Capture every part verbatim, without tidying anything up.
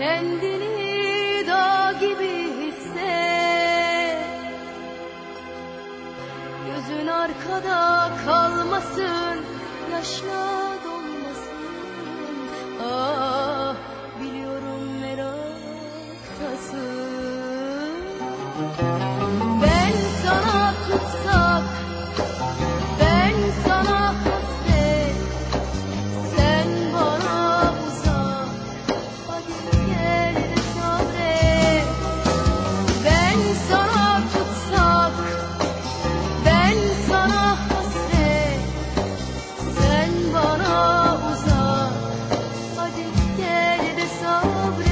Kendini dağ gibi hisset. Gözün arkada kalmasın, yaşla dolmasın. Ah, biliyorum meraktasın. Ben sana tutsak, ben sana hasret, sen bana uzak. Hadi gel de sabret. Ben sana tutsak, ben sana hasret, sen bana uzak. Hadi gel de sabret.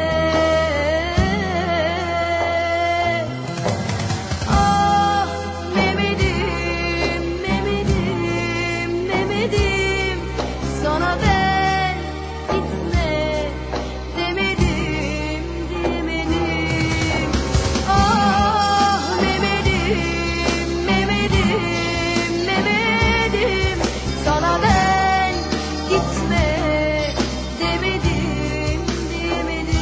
Ah Mehmet'im, Mehmet'im, Mehmet'im, sana ben gitme demedim, demedim. Ah Mehmet'im, Mehmet'im, Mehmet'im, sana ben gitme demedim, demedim.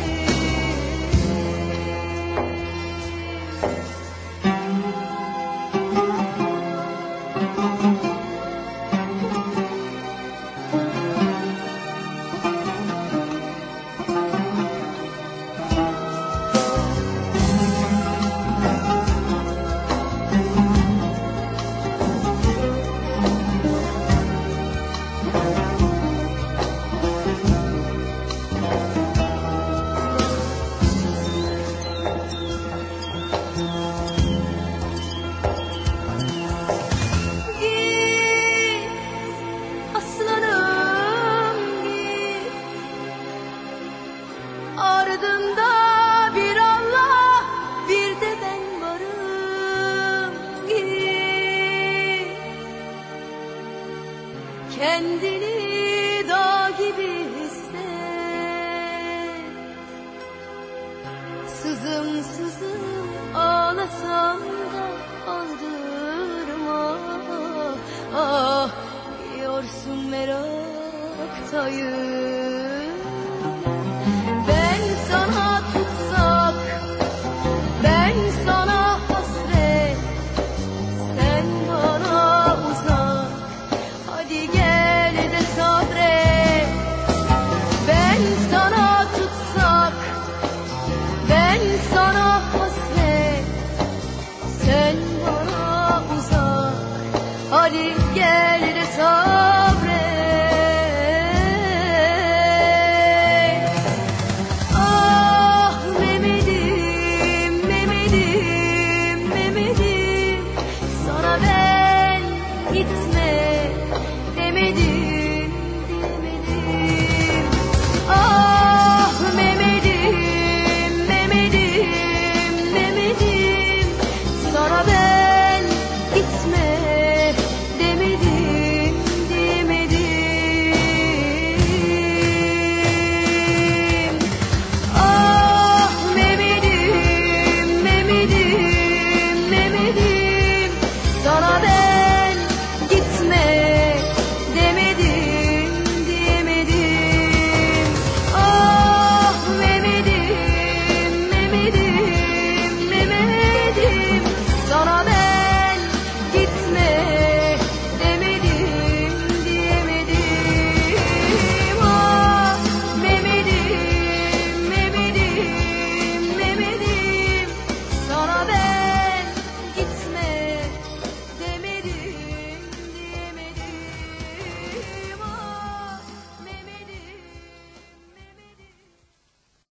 Git aslanım git, ardında bir Allah, bir de ben varım. Git, kendini dağ gibi hisset. Sızım sızım ağlasam da aldırma. Ah, biliyorsun meraktayım. Ben sana tutsak, ben sana hasret, sen bana uzak. Hadi gel de sabret. Ben sana tutsak, ben sana hasret, sen bana uzak. Hadi gel de sabret. Ah Mehmet'im, Mehmet'im, Mehmet'im, sana ben gitme demedim.